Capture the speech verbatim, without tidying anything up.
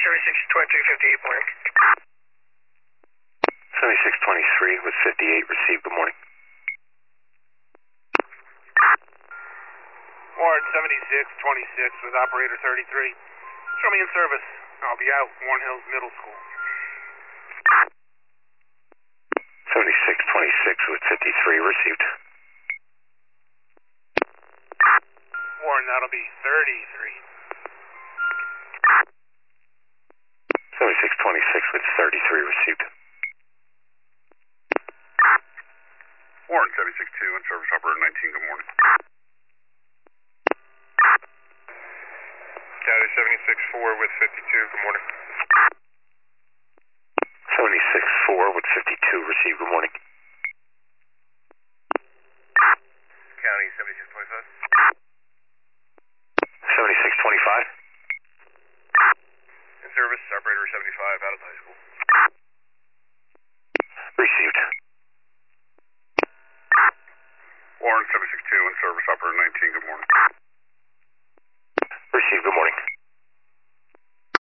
seventy-six twenty-three fifty-eight, morning. seventy-six twenty-three with fifty-eight, received, good morning. Warren seventy-six twenty-six with operator thirty-three. Show me in service. I'll be out, Warren Hills Middle School. seventy-six twenty-six with fifty-three, received. Warren, that'll be thirty-three. seventy-six twenty-six with thirty-three, received. Warren seventy-six two in service operator nineteen, good morning. County seventy-six four with fifty-two, good morning. seventy-six four with fifty-two, received, good morning. County seventy-six twenty-five. seventy-six twenty-five. In service, operator seventy-five out of high school. Received. Warren seventy-six two in service operator nineteen, good morning.